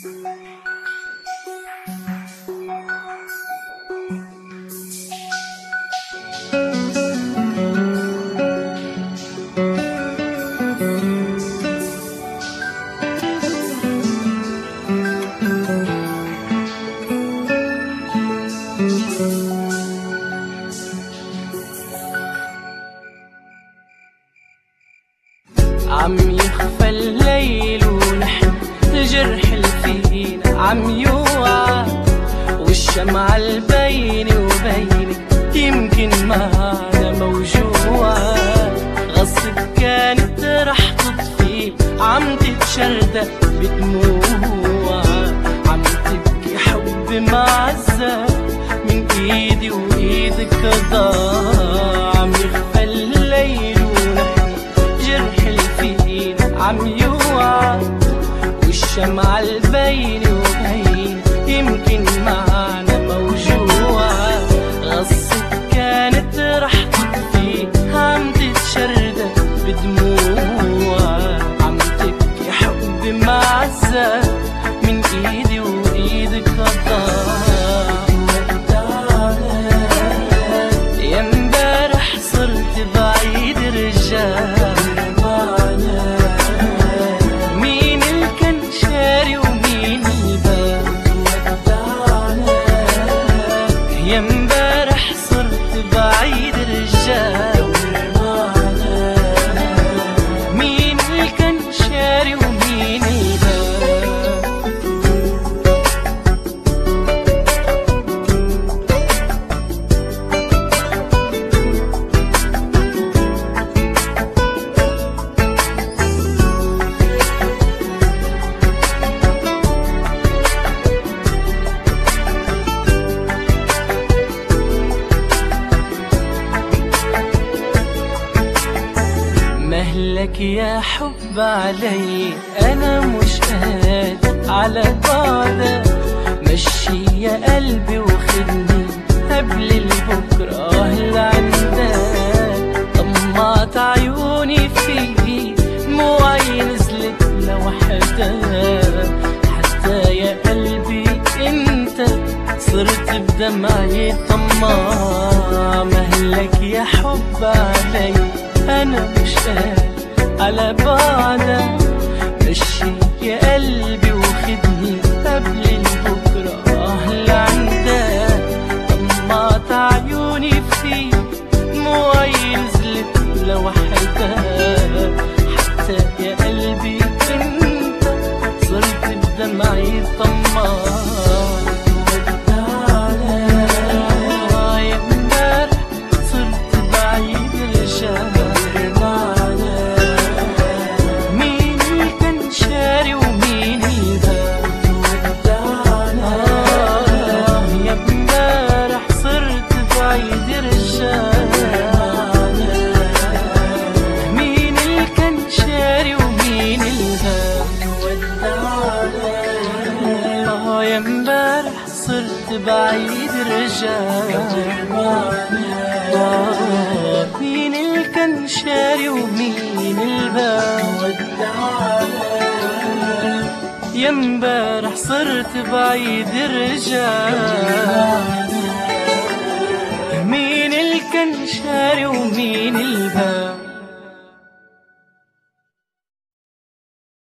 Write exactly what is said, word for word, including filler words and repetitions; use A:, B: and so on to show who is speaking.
A: عم يخفى الليل ونحن الجرح الفينا عم يوعى، والشمعة البيني وبينك يمكن معنا موجوعة. غصب كانت رح تطفي عم تتشردق بدموع، عم تبكي حب معزة من ايدي وايدك ضاع. عم يخفى الليل ونحن جرح الفينا عم يوعى، والشمعة البيني وبين يمكن معنا موجوعة. غصب كانت رح تطفي عم تتشردق بدموع، عم تبكي حب معزة من ايدي وايدك ضاع. يا امبارح صرت بعيد رجال، مين اللي كان شاري ومين الباب. يا امبارح صرت بعيد رجال، مين اللي كان شاري ومين الباب. مهلك يا حب علي، أنا مش قادر على بعدك. مشي يا قلبي وخدني قبل البكرة لعندك. طمعت عيوني فيكي دموعي نزلت لوحدك، حتى يا قلبي انت صرت بدمعي طماع. مهلك يا حب علي، أنا مش قادر على بعدك. مشي يا قلبي وخدني قبل البكرة لعندك. طمعت عيوني فيك دموعي نزلت لوحدك، حتى يا قلبي انت صرت بدمعي طماع. يا امبارح صرت بعيد رجال، مين اللي كان شاري ومين الهاب. اه يا امبارح صرت بعيد رجال، مين اللي كان شاري ومين الباب. يا امبارح صرت بعيد رجال، مين اللي كان شاري ومين الباب.